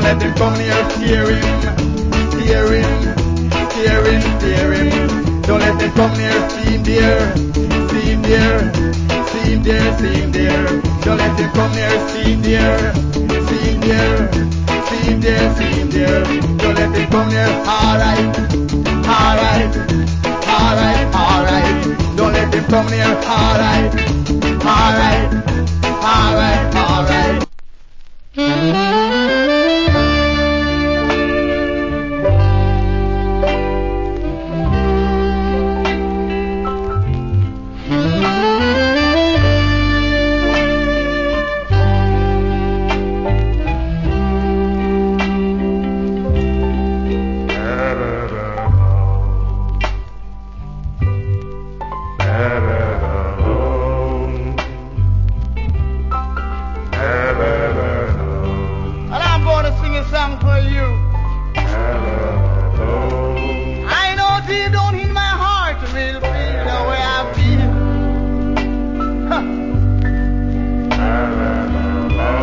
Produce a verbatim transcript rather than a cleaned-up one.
let him come near, steer him, steer him, steer him, steer him. Don't let him come near, see him there, see him there, see him there, see him there. Don't let him come near, see him there, see him there, see him there, see him there. Don't let him come near. Alright, alright, alright, alright. Don't let him come near. Alright, alright, alright, alright.